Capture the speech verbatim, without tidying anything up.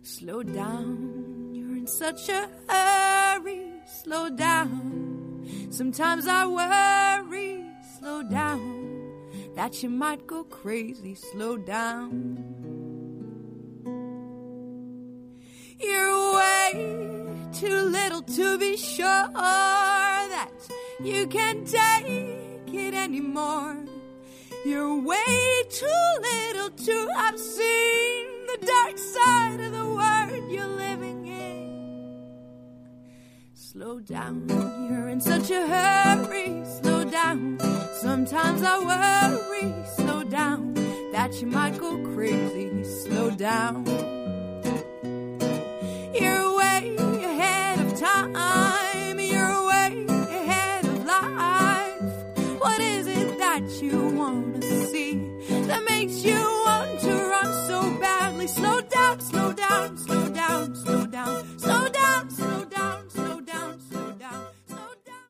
Slow down, you're in such a hurry. Slow down, sometimes I worry. Slow down, that you might go crazy. Slow down. You're way too little to be sure that you can't take it anymore. You're way too little to have seen the dark side of the world you're living in. Slow down, you're in such a hurry. Slow down, sometimes I worry. Slow down, that you might go crazy. Slow down. You're way ahead of time. You're way ahead of life. What is it that you want to see that makes you want to run so badly? Slow down, slow